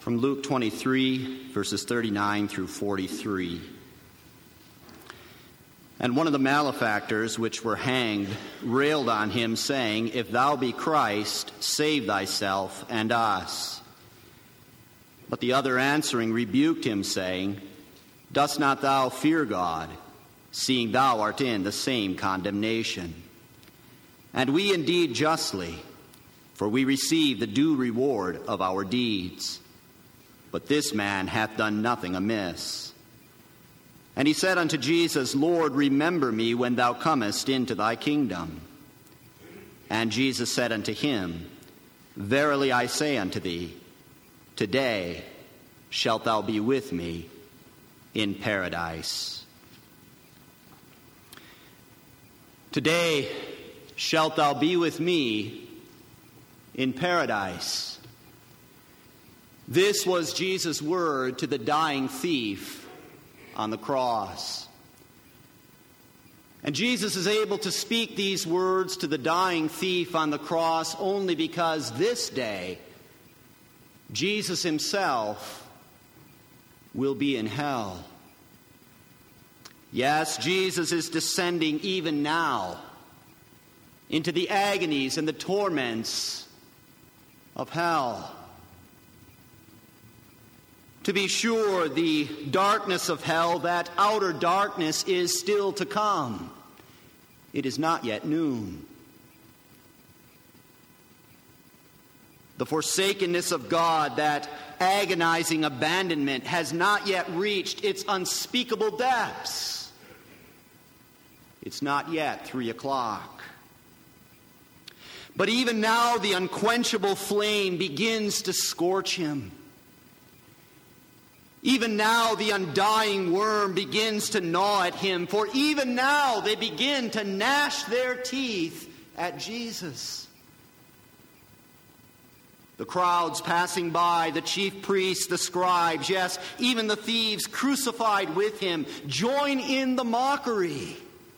From Luke 23, verses 39 through 43. And one of the malefactors which were hanged railed on him, saying, If thou be Christ, save thyself and us. But the other answering rebuked him, saying, Dost not thou fear God, seeing thou art in the same condemnation? And we indeed justly, for we receive the due reward of our deeds. But this man hath done nothing amiss. And he said unto Jesus, Lord, remember me when thou comest into thy kingdom. And Jesus said unto him, Verily I say unto thee, today shalt thou be with me in paradise. Today shalt thou be with me in paradise. This was Jesus' word to the dying thief on the cross. And Jesus is able to speak these words to the dying thief on the cross only because this day Jesus himself will be in hell. Yes, Jesus is descending even now into the agonies and the torments of hell. To be sure, the darkness of hell, that outer darkness, is still to come. It is not yet noon. The forsakenness of God, that agonizing abandonment, has not yet reached its unspeakable depths. It's not yet 3 o'clock. But even now the unquenchable flame begins to scorch him. Even now the undying worm begins to gnaw at him, for even now they begin to gnash their teeth at Jesus. The crowds passing by, the chief priests, the scribes, yes, even the thieves crucified with him, join in the mockery.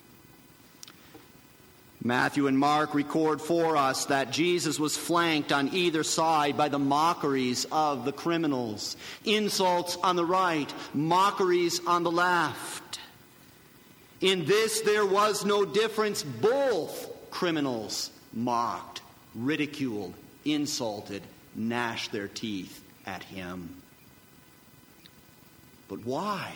Matthew and Mark record for us that Jesus was flanked on either side by the mockeries of the criminals. Insults on the right, mockeries on the left. In this there was no difference. Both criminals mocked, ridiculed, insulted, gnashed their teeth at him. But why?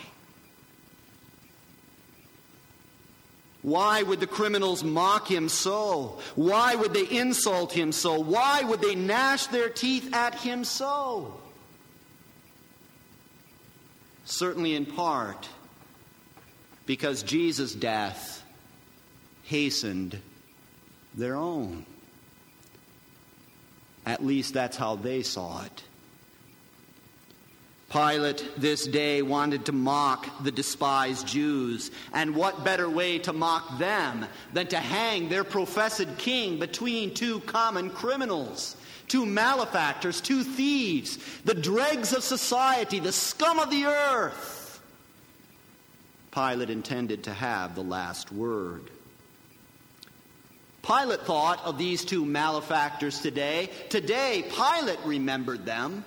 Why would the criminals mock him so? Why would they insult him so? Why would they gnash their teeth at him so? Certainly in part because Jesus' death hastened their own. At least that's how they saw it. Pilate this day wanted to mock the despised Jews. And what better way to mock them than to hang their professed king between two common criminals, two malefactors, two thieves, the dregs of society, the scum of the earth. Pilate intended to have the last word. Pilate thought of these two malefactors today. Today, Pilate remembered them.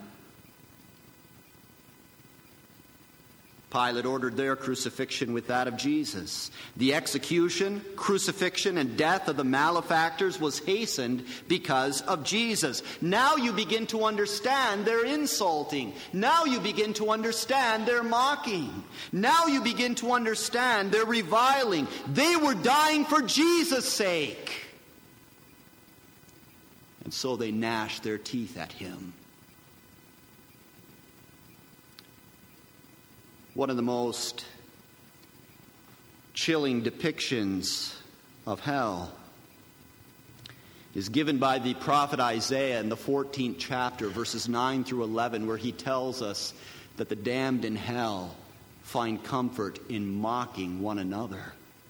Pilate ordered their crucifixion with that of Jesus. The execution, crucifixion, and death of the malefactors was hastened because of Jesus. Now you begin to understand their insulting. Now you begin to understand their mocking. Now you begin to understand their reviling. They were dying for Jesus' sake. And so they gnashed their teeth at him. One of the most chilling depictions of hell is given by the prophet Isaiah in the 14th chapter, verses 9 through 11, where he tells us that the damned in hell find comfort in mocking one another,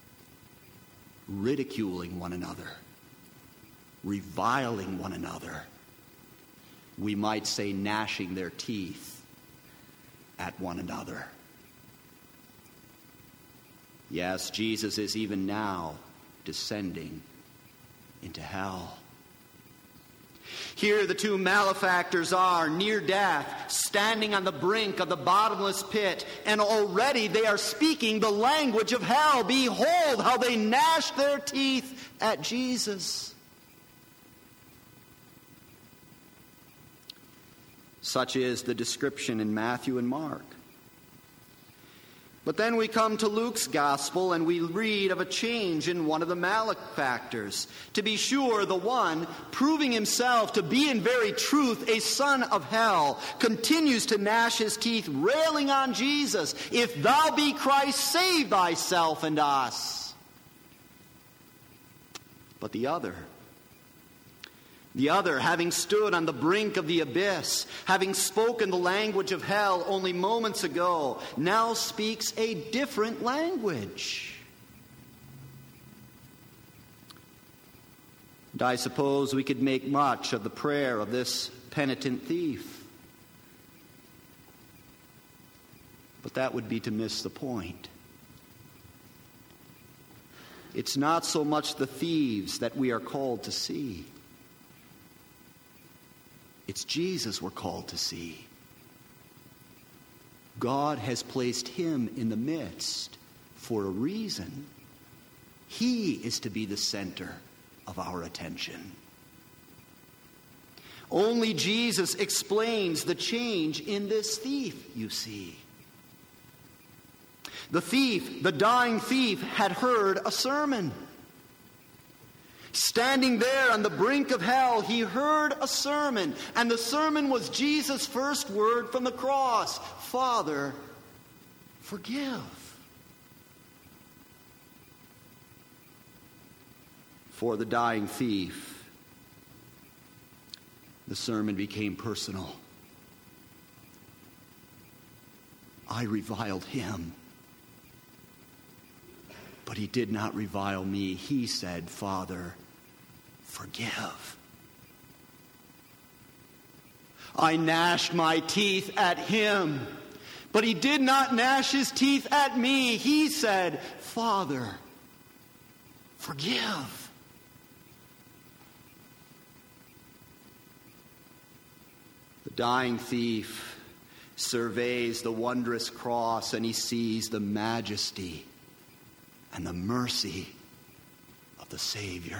ridiculing one another, reviling one another. We might say gnashing their teeth at one another. Yes, Jesus is even now descending into hell. Here the two malefactors are, near death, standing on the brink of the bottomless pit, and already they are speaking the language of hell. Behold how they gnash their teeth at Jesus. Such is the description in Matthew and Mark. But then we come to Luke's gospel and we read of a change in one of the malefactors. To be sure, the one, proving himself to be in very truth a son of hell, continues to gnash his teeth, railing on Jesus. If thou be Christ, save thyself and us. But the other, having stood on the brink of the abyss, having spoken the language of hell only moments ago, now speaks a different language. And I suppose we could make much of the prayer of this penitent thief. But that would be to miss the point. It's not so much the thieves that we are called to see. It's Jesus we're called to see. God has placed him in the midst for a reason. He is to be the center of our attention. Only Jesus explains the change in this thief, you see. The thief, the dying thief, had heard a sermon. Standing there on the brink of hell, he heard a sermon, and the sermon was Jesus' first word from the cross: Father, forgive. For the dying thief, the sermon became personal. I reviled him, but he did not revile me. He said, Father, forgive. I gnashed my teeth at him, but he did not gnash his teeth at me. He said, Father, forgive. The dying thief surveys the wondrous cross, and he sees the majesty and the mercy of the Savior.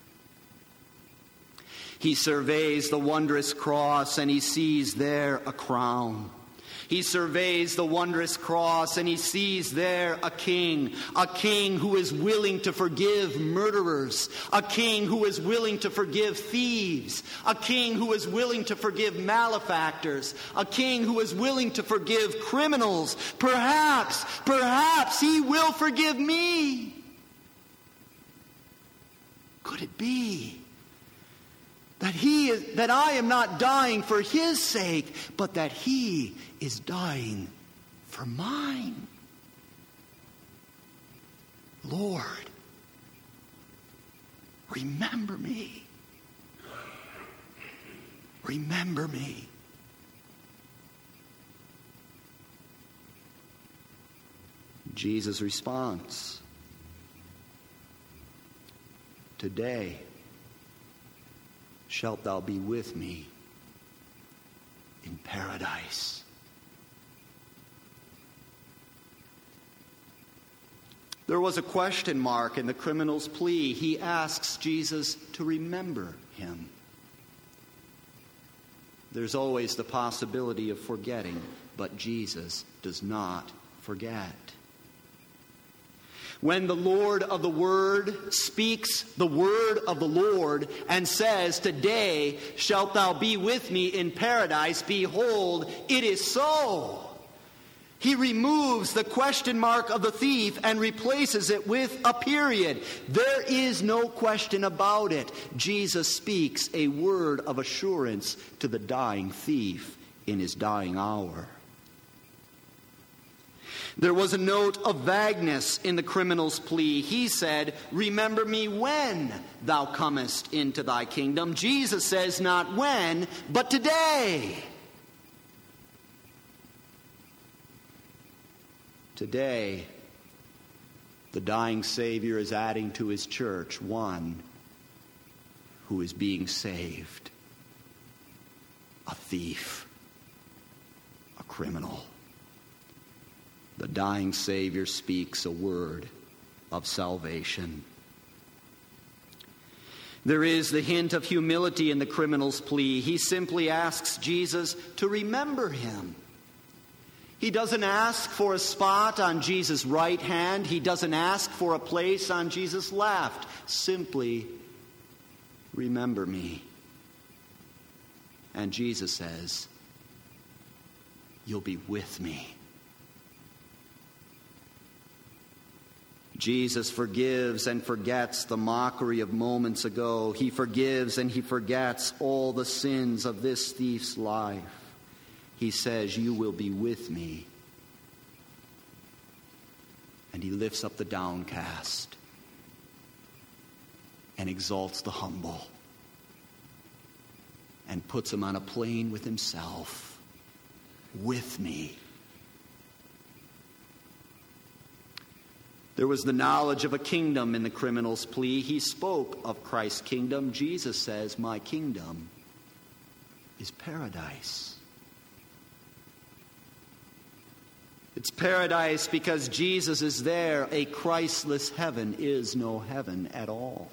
He surveys the wondrous cross and he sees there a crown. He surveys the wondrous cross and he sees there a king who is willing to forgive murderers, a king who is willing to forgive thieves, a king who is willing to forgive malefactors, a king who is willing to forgive criminals. Perhaps he will forgive me. Could it be that I am not dying for his sake, but that he is dying for mine? Lord, remember me. Remember me. Jesus' response: today shalt thou be with me in paradise. There was a question mark in the criminal's plea. He asks Jesus to remember him. There's always the possibility of forgetting, but Jesus does not forget. When the Lord of the Word speaks the word of the Lord and says, today shalt thou be with me in paradise, behold, it is so. He removes the question mark of the thief and replaces it with a period. There is no question about it. Jesus speaks a word of assurance to the dying thief in his dying hour. There was a note of vagueness in the criminal's plea. He said, remember me when thou comest into thy kingdom. Jesus says not when, but today. Today, the dying Savior is adding to his church one who is being saved thief, a criminal. The dying Savior speaks a word of salvation. There is the hint of humility in the criminal's plea. He simply asks Jesus to remember him. He doesn't ask for a spot on Jesus' right hand. He doesn't ask for a place on Jesus' left. Simply, remember me. And Jesus says, you'll be with me. Jesus forgives and forgets the mockery of moments ago. He forgives and he forgets all the sins of this thief's life. He says, you will be with me. And he lifts up the downcast and exalts the humble and puts him on a plane with himself. With me. There was the knowledge of a kingdom in the criminal's plea. He spoke of Christ's kingdom. Jesus says, my kingdom is paradise. It's paradise because Jesus is there. A Christless heaven is no heaven at all.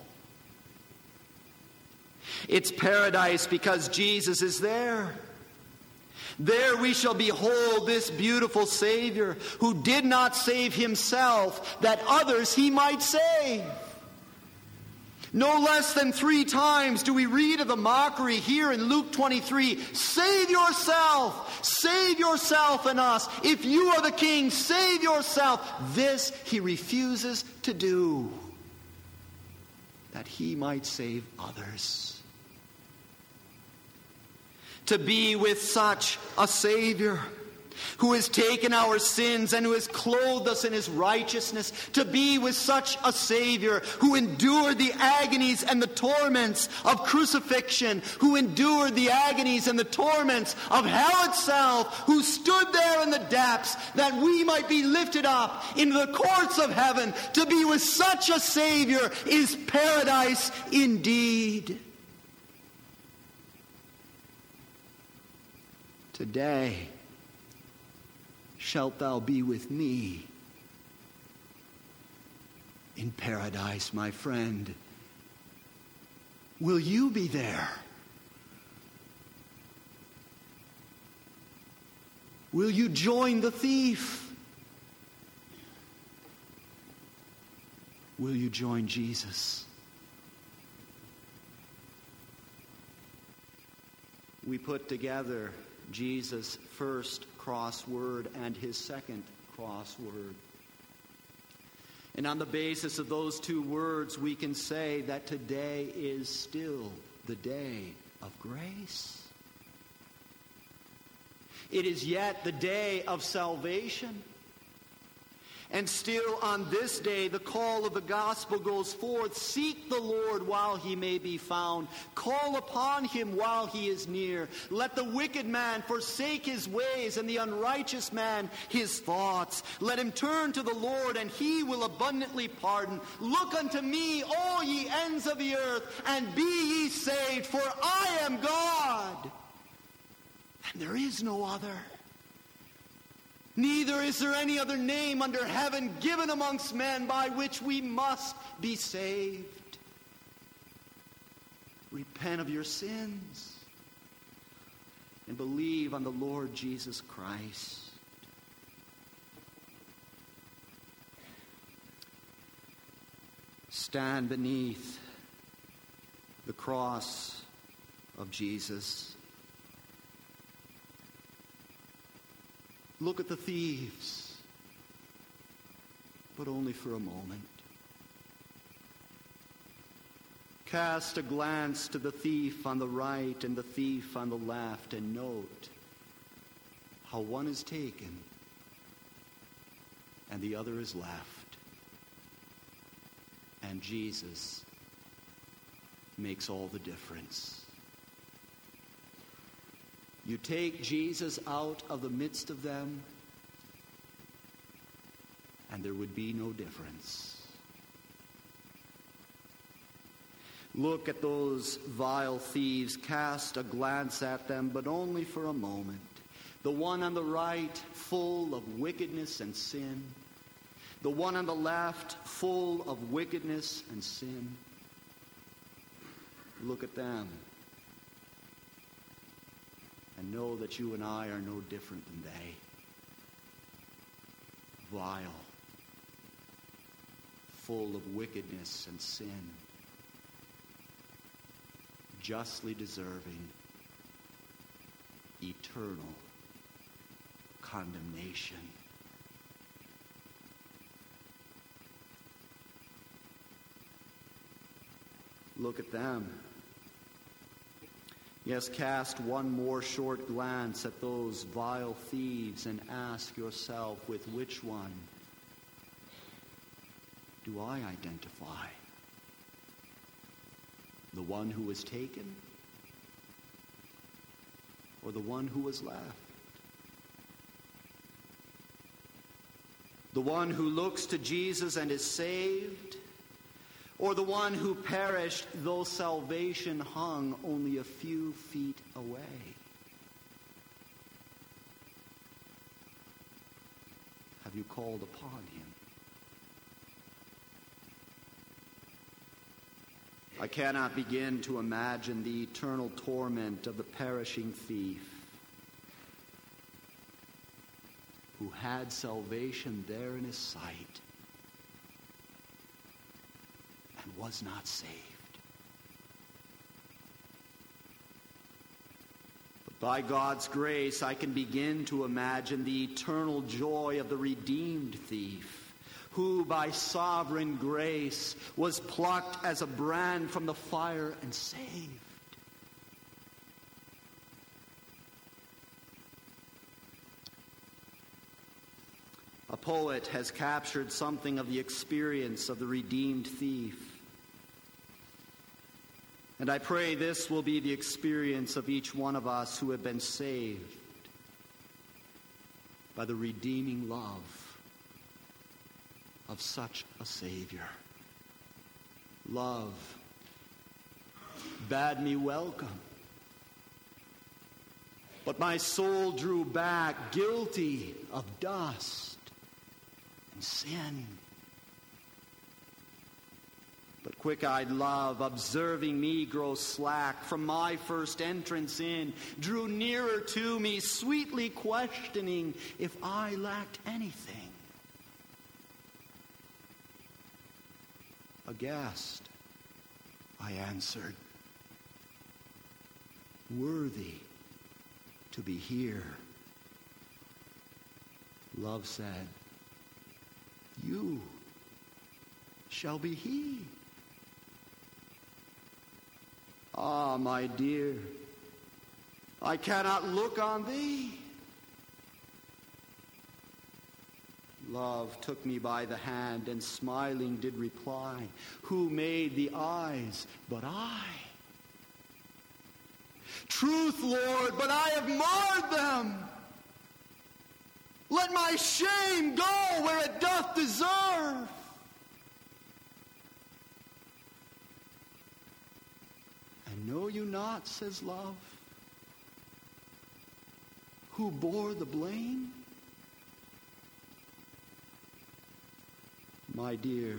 It's paradise because Jesus is there. There we shall behold this beautiful Savior who did not save himself, that others he might save. No less than 3 times do we read of the mockery here in Luke 23. Save yourself and us. If you are the king, save yourself. This he refuses to do, that he might save others. To be with such a Savior who has taken our sins and who has clothed us in his righteousness. To be with such a Savior who endured the agonies and the torments of crucifixion, who endured the agonies and the torments of hell itself, who stood there in the depths that we might be lifted up into the courts of heaven. To be with such a Savior is paradise indeed. Today shalt thou be with me in paradise, my friend. Will you be there? Will you join the thief? Will you join Jesus? We put together Jesus' first crossword and his second crossword. And on the basis of those 2 words, we can say that today is still the day of grace. It is yet the day of salvation. And still on this day, the call of the gospel goes forth. Seek the Lord while he may be found. Call upon him while he is near. Let the wicked man forsake his ways, and the unrighteous man his thoughts. Let him turn to the Lord, and he will abundantly pardon. Look unto me, all ye ends of the earth, and be ye saved, for I am God, and there is no other. Neither is there any other name under heaven given amongst men by which we must be saved. Repent of your sins and believe on the Lord Jesus Christ. Stand beneath the cross of Jesus. Look at the thieves, but only for a moment. Cast a glance to the thief on the right and the thief on the left, and note how one is taken and the other is left. And Jesus makes all the difference. You take Jesus out of the midst of them, and there would be no difference. Look at those vile thieves, cast a glance at them, but only for a moment. The one on the right, full of wickedness and sin. The one on the left, full of wickedness and sin. Look at them and know that you and I are no different than they. Vile, full of wickedness and sin, justly deserving eternal condemnation. Look at them. Yes, cast one more short glance at those vile thieves and ask yourself, with which one do I identify? The one who was taken, or the one who was left? The one who looks to Jesus and is saved, or the one who perished though salvation hung only a few feet away? Have you called upon him? I cannot begin to imagine the eternal torment of the perishing thief who had salvation there in his sight and was not saved. But by God's grace, I can begin to imagine the eternal joy of the redeemed thief, who by sovereign grace was plucked as a brand from the fire and saved. A poet has captured something of the experience of the redeemed thief. And I pray this will be the experience of each one of us who have been saved by the redeeming love of such a Savior. Love bade me welcome, but my soul drew back, guilty of dust and sin. But quick-eyed love, observing me grow slack from my first entrance in, drew nearer to me, sweetly questioning if I lacked anything. Aghast, I answered, worthy to be here. Love said, you shall be he. Ah, my dear, I cannot look on thee. Love took me by the hand and smiling did reply, who made the eyes but I? Truth, Lord, but I have marred them. Let my shame go where it doth deserve. And know you not, says love, who bore the blame? My dear,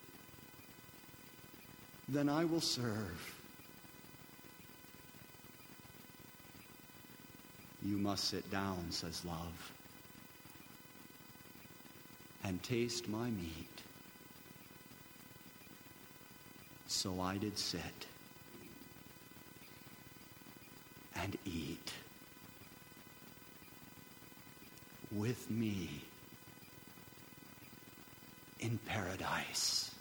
then I will serve. You must sit down, says love, and taste my meat. So I did sit and eat. With me in paradise.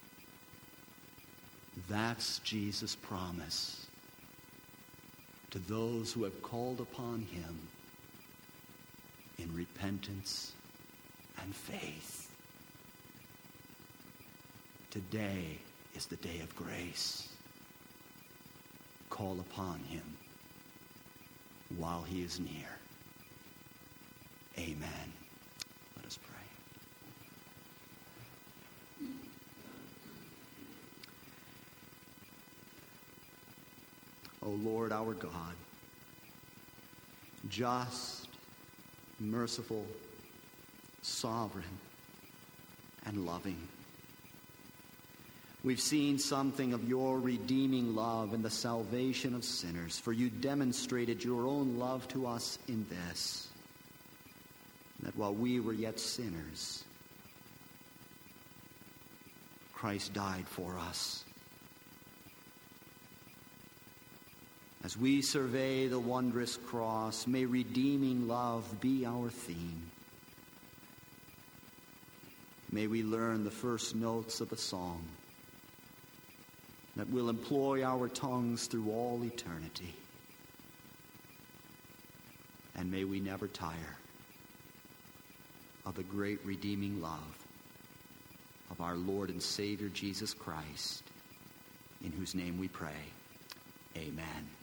That's Jesus' promise to those who have called upon him in repentance and faith. Today is the day of grace. Call upon him while he is near. Amen. Let us pray. O Lord our God, just, merciful, sovereign, and loving. We've seen something of your redeeming love and the salvation of sinners, for you demonstrated your own love to us in this, that while we were yet sinners, Christ died for us. As we survey the wondrous cross, may redeeming love be our theme. May we learn the first notes of the song that will employ our tongues through all eternity. And may we never tire of the great redeeming love of our Lord and Savior Jesus Christ, in whose name we pray. Amen.